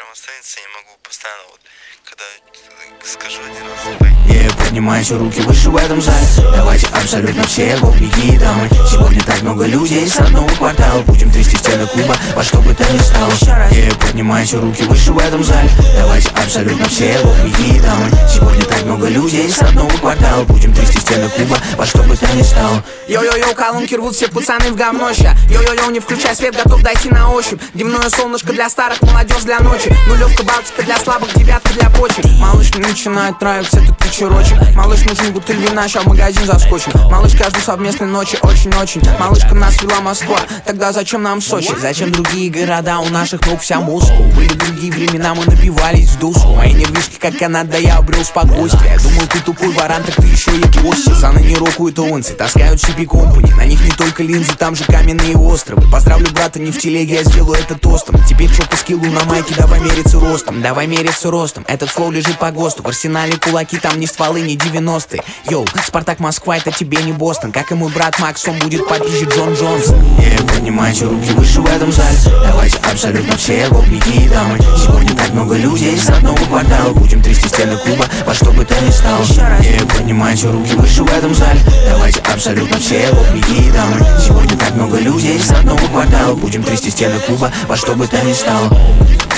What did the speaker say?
прям останется, я не могу постоянно вот, когда скажу один раз. Поднимайте руки выше в этом зале. Давайте абсолютно все гопники и дамы. Сегодня так много людей с одного квартала. Будем трясти стены клуба, во что бы то ни стало. Поднимайте руки выше в этом зале. Давайте абсолютно все гопники и дамы. Сегодня так много людей с одного квартала. Будем трясти стены клуба, во что бы то ни стало. Йо-йо-йо, колонки рвут, все пацаны в говно ща. Йо-йо-йо, не включай свет, готов дойти на ощупь. Дневное солнышко для старых, молодежь для ночи. Нулевка, балтика для слабых, девятка для почек. Малышка начинает нравиться этот вечерочек. Малыш, нужен бутыль вина, ща в магазин заскочим. Малыш, каждой совместной ночи очень-очень. Малышка, нас вела Москва, тогда зачем нам Сочи? Зачем другие города, у наших ног вся Москва. Были другие времена, мы напивались в душу. Мои нервишки, как Канада, я обрел спокойствие. Думал, ты тупой варан, так ты еще и гвоздь. Пацаны не рокают онцы, таскают шипи компани. На них не только линзы, там же каменные островы. Поздравлю брата, не в телеге, я сделаю это тостом. Теперь чё по скиллу на майке, давай мериться ростом. Давай мериться ростом, этот флоу лежит по ГОСТу. В арсенале кулаки, там не стволы, не 90-е. Йоу, Спартак Москва, это тебе не Бостон. Как и мой брат Макс, он будет попизже Джон Джонс. Поднимайте руки выше в этом зале. Давайте абсолютно все гопники и дамы. Сегодня так много людей с одного квартала. Будем трясти стены клуба, во что бы то ни стало. Поднимайте руки выше в этом зале. Давайте абсолютно все гопники и дамы. Сегодня так много людей с одного квартала. Будем трясти стены клуба, во что бы то ни стало.